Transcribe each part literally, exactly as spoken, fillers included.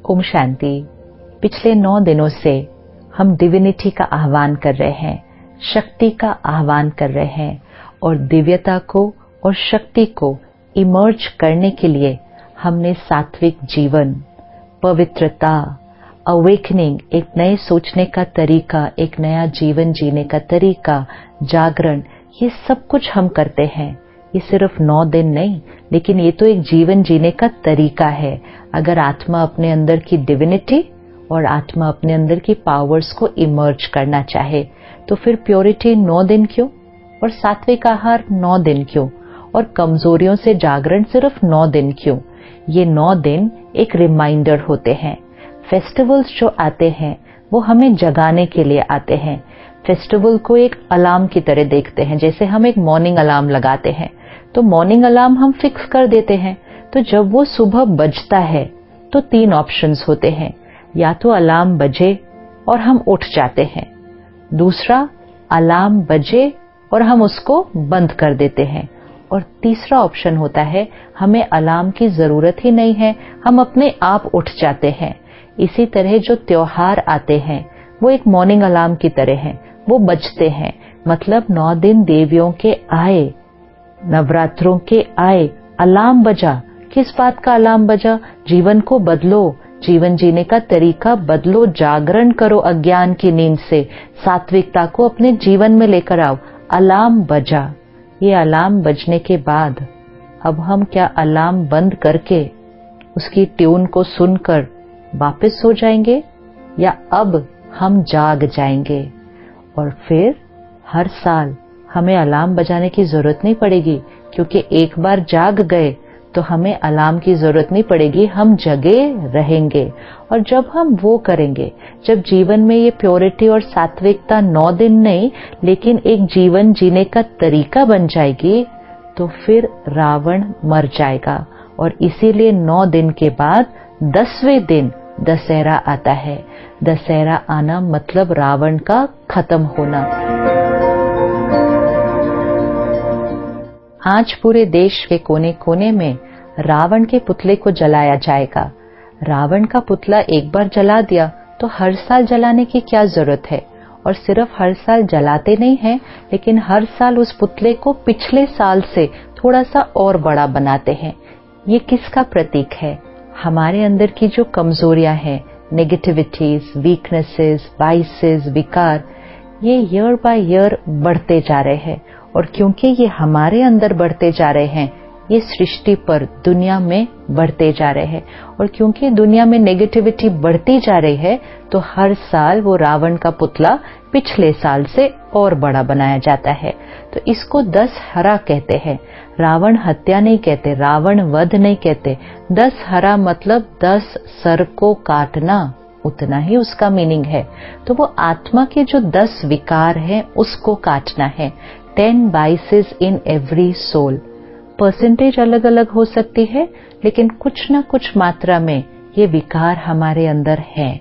ओम शांति। पिछले नौ दिनों से हम डिविनिटी का आह्वान कर रहे हैं, शक्ति का आह्वान कर रहे हैं और दिव्यता को और शक्ति को इमर्ज करने के लिए हमने सात्विक जीवन, पवित्रता, अवेकनिंग, एक नए सोचने का तरीका, एक नया जीवन जीने का तरीका, जागरण, ये सब कुछ हम करते हैं। ये सिर्फ नौ दिन नहीं, लेकिन ये तो एक जीवन जीने का तरीका है। अगर आत्मा अपने अंदर की डिविनिटी और आत्मा अपने अंदर की पावर्स को इमर्ज करना चाहे तो फिर प्योरिटी नौ दिन क्यों और सात्विक आहार नौ दिन क्यों और कमजोरियों से जागरण सिर्फ नौ दिन क्यों? ये नौ दिन एक रिमाइंडर होते हैं। फेस्टिवल्स जो आते हैं वो हमें जगाने के लिए आते हैं। फेस्टिवल को एक अलार्म की तरह देखते हैं। जैसे हम एक मॉर्निंग अलार्म लगाते हैं तो मॉर्निंग अलार्म हम फिक्स कर देते हैं, तो जब वो सुबह बजता है तो तीन ऑप्शंस होते हैं। या तो अलार्म बजे और हम उठ जाते हैं, दूसरा अलार्म बजे और हम उसको बंद कर देते हैं, और तीसरा ऑप्शन होता है हमें अलार्म की जरूरत ही नहीं है, हम अपने आप उठ जाते हैं। इसी तरह जो त्योहार आते हैं वो एक मॉर्निंग अलार्म की तरह हैं, वो बजते हैं। मतलब नौ दिन देवियों के आए, नवरात्रों के आए, अलार्म बजा। किस बात का अलार्म बजा? जीवन को बदलो, जीवन जीने का तरीका बदलो, जागरण करो अज्ञान की नींद से, सात्विकता को अपने जीवन में लेकर आओ। अलार्म बजा। ये अलार्म बजने के बाद अब हम क्या अलार्म बंद करके उसकी ट्यून को सुनकर वापस सो जाएंगे, या अब हम जाग जाएंगे? और फिर हर साल हमें अलार्म बजाने की जरूरत नहीं पड़ेगी, क्योंकि एक बार जाग गए तो हमें अलार्म की जरूरत नहीं पड़ेगी, हम जगे रहेंगे। और जब हम वो करेंगे, जब जीवन में ये प्योरिटी और सात्विकता नौ दिन नहीं लेकिन एक जीवन जीने का तरीका बन जाएगी, तो फिर रावण मर जाएगा। और इसीलिए नौ दिन के बाद दसवें दिन दशहरा आता है। दशहरा आना मतलब रावण का खत्म होना। आज पूरे देश के कोने कोने में रावण के पुतले को जलाया जाएगा। रावण का पुतला एक बार जला दिया तो हर साल जलाने की क्या जरूरत है? और सिर्फ हर साल जलाते नहीं हैं, लेकिन हर साल उस पुतले को पिछले साल से थोड़ा सा और बड़ा बनाते हैं। ये किसका प्रतीक है? हमारे अंदर की जो कमजोरियां हैं, नेगेटिविटीज, वीकनेसेस, वाइसेस, विकार, ये ईयर बाय ईयर बढ़ते जा रहे हैं। और क्योंकि ये हमारे अंदर बढ़ते जा रहे हैं, ये सृष्टि पर, दुनिया में बढ़ते जा रहे हैं। और क्योंकि दुनिया में नेगेटिविटी बढ़ती जा रही है, तो हर साल वो रावण का पुतला पिछले साल से और बड़ा बनाया जाता है। तो इसको दशहरा कहते हैं। रावण हत्या नहीं कहते, रावण वध नहीं कहते। दशहरा मतलब दस सर को काटना, उतना ही उसका मीनिंग है। तो वो आत्मा के जो दस विकार हैं उसको काटना है। Ten vices in every soul. Percentage अलग अलग हो सकती है, लेकिन कुछ ना कुछ मात्रा में ये विकार हमारे अंदर हैं।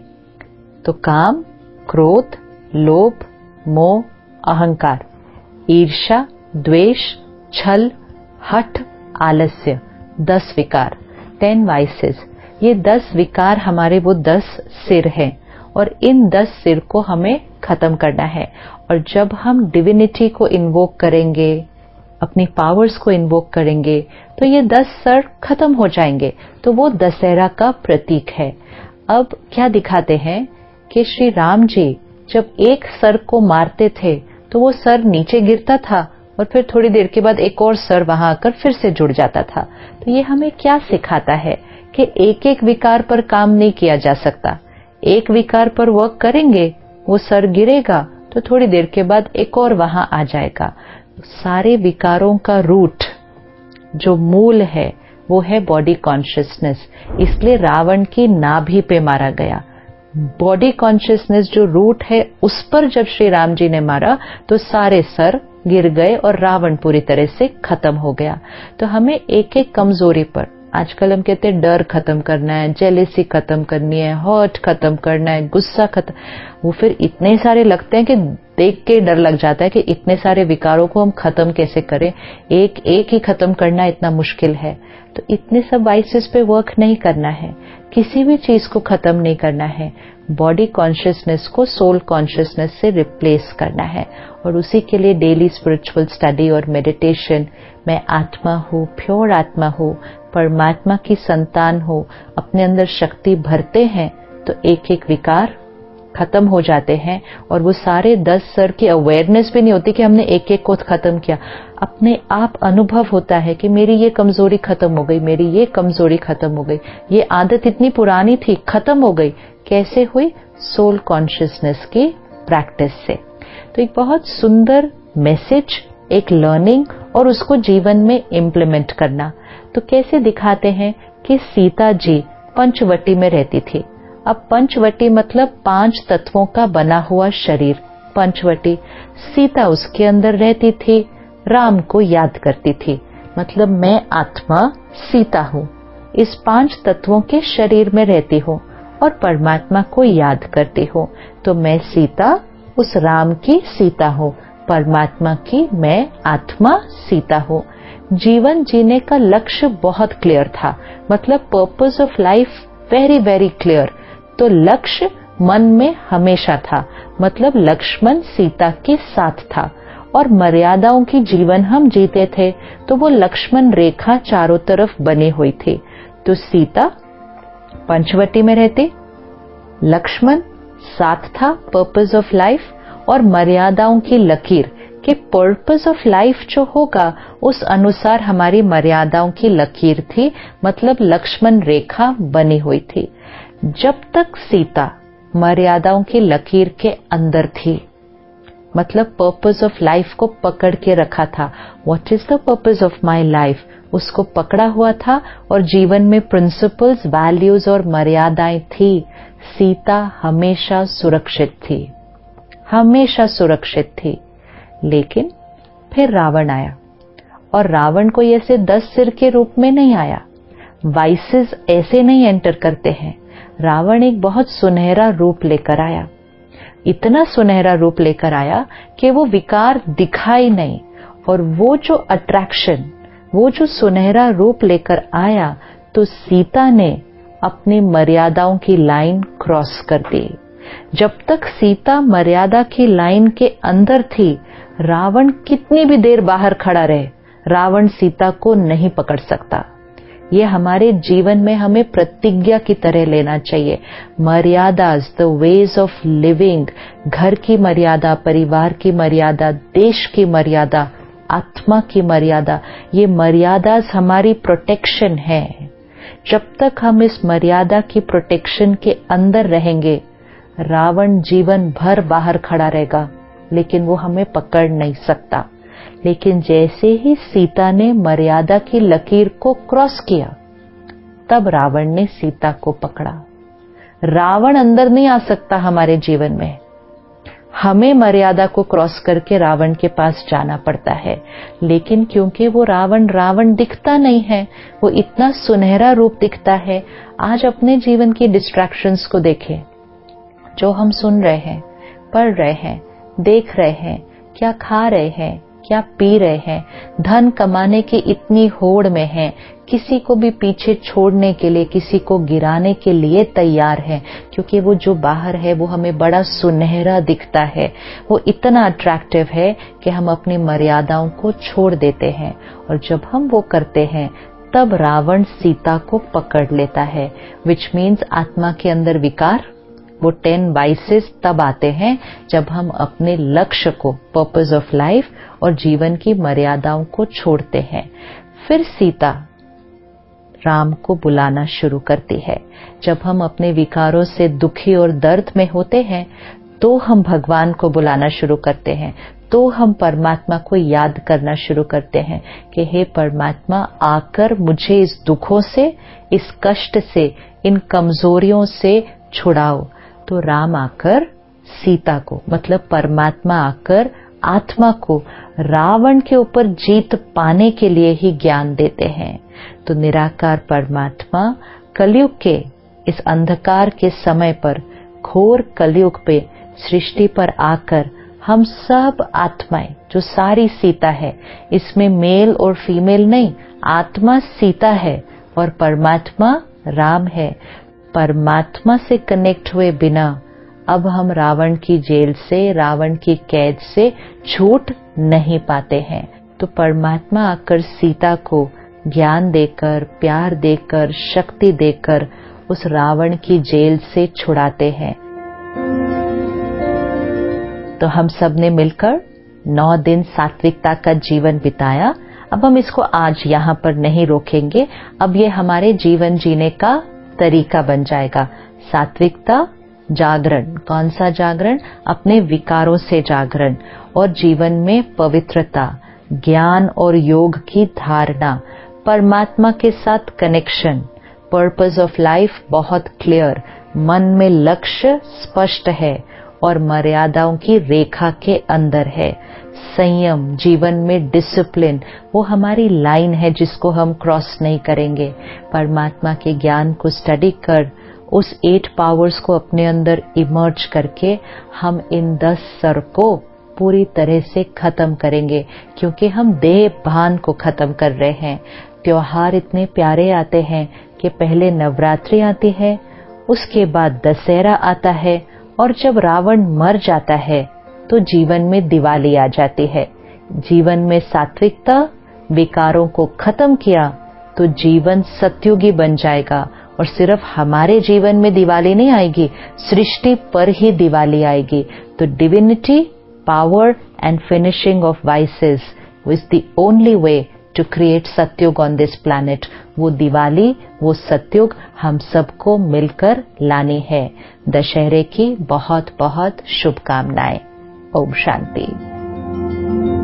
तो काम, क्रोध, लोभ, मोह, अहंकार, ईर्ष्या, द्वेष, छल, हठ, आलस्य, दस विकार, टेन वाइसेस। ये दस विकार हमारे वो दस सिर हैं, और इन दस सिर को हमें खत्म करना है। और जब हम डिविनिटी को इन्वोक करेंगे, अपनी पावर्स को इन्वोक करेंगे, तो ये दस सर खत्म हो जाएंगे। तो वो दशहरा का प्रतीक है। अब क्या दिखाते हैं कि श्री राम जी जब एक सर को मारते थे तो वो सर नीचे गिरता था और फिर थोड़ी देर के बाद एक और सर वहां आकर फिर से जुड़ जाता था। तो ये हमें क्या सिखाता है कि एक एक विकार पर काम नहीं किया जा सकता। एक विकार पर वर्क करेंगे, वो सर गिरेगा तो थोड़ी देर के बाद एक और वहां आ जाएगा। सारे विकारों का रूट, जो मूल है, वो है बॉडी कॉन्शियसनेस। इसलिए रावण की नाभि पे मारा गया। बॉडी कॉन्शियसनेस जो रूट है, उस पर जब श्री राम जी ने मारा तो सारे सर गिर गए और रावण पूरी तरह से खत्म हो गया। तो हमें एक एक कमजोरी पर, आजकल हम कहते हैं डर खत्म करना है, जेलेसी खत्म करनी है, हर्ट खत्म करना है, गुस्सा खत्म। वो फिर इतने सारे लगते हैं कि देख के डर लग जाता है कि इतने सारे विकारों को हम खत्म कैसे करें, एक एक ही खत्म करना इतना मुश्किल है। तो इतने सब वाइसेस पे वर्क नहीं करना है, किसी भी चीज को खत्म नहीं करना है, बॉडी कॉन्शियसनेस को सोल कॉन्शियसनेस से रिप्लेस करना है। और उसी के लिए डेली स्पिरिचुअल स्टडी और मेडिटेशन, मैं आत्मा हूँ, प्योर आत्मा हूँ, परमात्मा की संतान हो, अपने अंदर शक्ति भरते हैं तो एक एक विकार खत्म हो जाते हैं। और वो सारे दस स्तर की अवेयरनेस भी नहीं होती कि हमने एक एक को खत्म किया, अपने आप अनुभव होता है कि मेरी ये कमजोरी खत्म हो गई, मेरी ये कमजोरी खत्म हो गई, ये आदत इतनी पुरानी थी खत्म हो गई। कैसे हुई? सोल कॉन्शियसनेस की प्रैक्टिस से। तो एक बहुत सुंदर मैसेज, एक लर्निंग, और उसको जीवन में इम्प्लीमेंट करना। तो कैसे दिखाते हैं कि सीता जी पंचवटी में रहती थी। अब पंचवटी मतलब पांच तत्वों का बना हुआ शरीर, पंचवटी। सीता उसके अंदर रहती थी, राम को याद करती थी। मतलब मैं आत्मा सीता हूँ, इस पांच तत्वों के शरीर में रहती हूँ और परमात्मा को याद करती हूँ। तो मैं सीता उस राम की सीता हूँ, परमात्मा की मैं आत्मा सीता हूँ। जीवन जीने का लक्ष्य बहुत क्लियर था, मतलब purpose of life very very clear. तो लक्ष्य मन में हमेशा था, मतलब लक्ष्मण सीता के साथ था। और मर्यादाओं की जीवन हम जीते थे, तो वो लक्ष्मण रेखा चारों तरफ बनी हुई थी। तो सीता पंचवटी में रहती, लक्ष्मण साथ था, पर्पस ऑफ लाइफ, और मर्यादाओं की लकीर कि पर्पस ऑफ लाइफ जो होगा उस अनुसार हमारी मर्यादाओं की लकीर थी, मतलब लक्ष्मण रेखा बनी हुई थी। जब तक सीता मर्यादाओं की लकीर के अंदर थी, मतलब पर्पस ऑफ लाइफ को पकड़ के रखा था, what is the purpose of my life, उसको पकड़ा हुआ था और जीवन में प्रिंसिपल्स, वैल्यूज और मर्यादाएं थी, सीता हमेशा सुरक्षित थी, हमेशा सुरक्षित थी। लेकिन फिर रावण आया, और रावण को ऐसे दस सिर के रूप में नहीं आया, वाइसेस ऐसे नहीं एंटर करते हैं। रावण एक बहुत सुनहरा रूप लेकर आया, इतना सुनहरा रूप लेकर आया कि वो विकार दिखा ही नहीं। और वो जो अट्रैक्शन, वो जो सुनहरा रूप लेकर आया, तो सीता ने अपनी मर्यादाओं की लाइन क्रॉस कर दी। जब तक सीता मर्यादा की लाइन के अंदर थी, रावण कितनी भी देर बाहर खड़ा रहे, रावण सीता को नहीं पकड़ सकता। ये हमारे जीवन में हमें प्रतिज्ञा की तरह लेना चाहिए। मर्यादाज, द वेज ऑफ लिविंग, घर की मर्यादा, परिवार की मर्यादा, देश की मर्यादा, आत्मा की मर्यादा, ये मर्यादाज हमारी प्रोटेक्शन है। जब तक हम इस मर्यादा की प्रोटेक्शन के अंदर रहेंगे, रावण जीवन भर बाहर खड़ा रहेगा, लेकिन वो हमें पकड़ नहीं सकता। लेकिन जैसे ही सीता ने मर्यादा की लकीर को क्रॉस किया, तब रावण ने सीता को पकड़ा। रावण अंदर नहीं आ सकता हमारे जीवन में, हमें मर्यादा को क्रॉस करके रावण के पास जाना पड़ता है। लेकिन क्योंकि वो रावण रावण दिखता नहीं है, वो इतना सुनहरा रूप दिखता है। आज अपने जीवन की डिस्ट्रैक्शंस को देखें, जो हम सुन रहे हैं, पढ़ रहे हैं, देख रहे हैं, क्या खा रहे हैं, क्या पी रहे हैं, धन कमाने की इतनी होड़ में हैं, किसी को भी पीछे छोड़ने के लिए, किसी को गिराने के लिए तैयार हैं, क्योंकि वो जो बाहर है वो हमें बड़ा सुनहरा दिखता है, वो इतना अट्रैक्टिव है कि हम अपनी मर्यादाओं को छोड़ देते हैं। और जब हम वो करते हैं, तब रावण सीता को पकड़ लेता है, विच मीन्स आत्मा के अंदर विकार, वो टेन वाइसेस तब आते हैं जब हम अपने लक्ष्य को, पर्पस ऑफ लाइफ और जीवन की मर्यादाओं को छोड़ते हैं। फिर सीता राम को बुलाना शुरू करती है। जब हम अपने विकारों से दुखी और दर्द में होते हैं, तो हम भगवान को बुलाना शुरू करते हैं, तो हम परमात्मा को याद करना शुरू करते हैं कि हे परमात्मा, आकर मुझे इस दुखों से, इस कष्ट से, इन कमजोरियों से छुड़ाओ। तो राम आकर सीता को, मतलब परमात्मा आकर आत्मा को रावण के ऊपर जीत पाने के लिए ही ज्ञान देते हैं। तो निराकार परमात्मा कलयुग के इस अंधकार के समय पर, घोर कलयुग पे सृष्टि पर आकर हम सब आत्माएं, जो सारी सीता है, इसमें मेल और फीमेल नहीं, आत्मा सीता है और परमात्मा राम है। परमात्मा से कनेक्ट हुए बिना अब हम रावण की जेल से, रावण की कैद से छूट नहीं पाते हैं। तो परमात्मा आकर सीता को ज्ञान देकर, प्यार देकर, शक्ति देकर उस रावण की जेल से छुड़ाते हैं। तो हम सब ने मिलकर नौ दिन सात्विकता का जीवन बिताया। अब हम इसको आज यहाँ पर नहीं रोकेंगे, अब ये हमारे जीवन जीने का तरीका बन जाएगा। सात्विकता, जागरण, कौन सा जागरण? अपने विकारों से जागरण, और जीवन में पवित्रता, ज्ञान और योग की धारणा, परमात्मा के साथ कनेक्शन, पर्पस ऑफ लाइफ बहुत क्लियर, मन में लक्ष्य स्पष्ट है और मर्यादाओं की रेखा के अंदर है। संयम, जीवन में डिसिप्लिन, वो हमारी लाइन है जिसको हम क्रॉस नहीं करेंगे। परमात्मा के ज्ञान को स्टडी कर, उस एट पावर्स को अपने अंदर इमर्ज करके हम इन दस सर को पूरी तरह से खत्म करेंगे, क्योंकि हम देह भान को खत्म कर रहे हैं। त्योहार इतने प्यारे आते हैं कि पहले नवरात्रि आती है, उसके बाद दशहरा आता है, और जब रावण मर जाता है तो जीवन में दिवाली आ जाती है। जीवन में सात्विकता, विकारों को खत्म किया तो जीवन सत्युगी बन जाएगा। और सिर्फ हमारे जीवन में दिवाली नहीं आएगी, सृष्टि पर ही दिवाली आएगी। तो divinity, power and finishing of vices is the only way to create सत्युग ऑन दिस प्लैनेट। वो दिवाली, वो सत्युग हम सबको मिलकर लानी है। दशहरे की बहुत बहुत शुभकामनाएं। ओम शांति।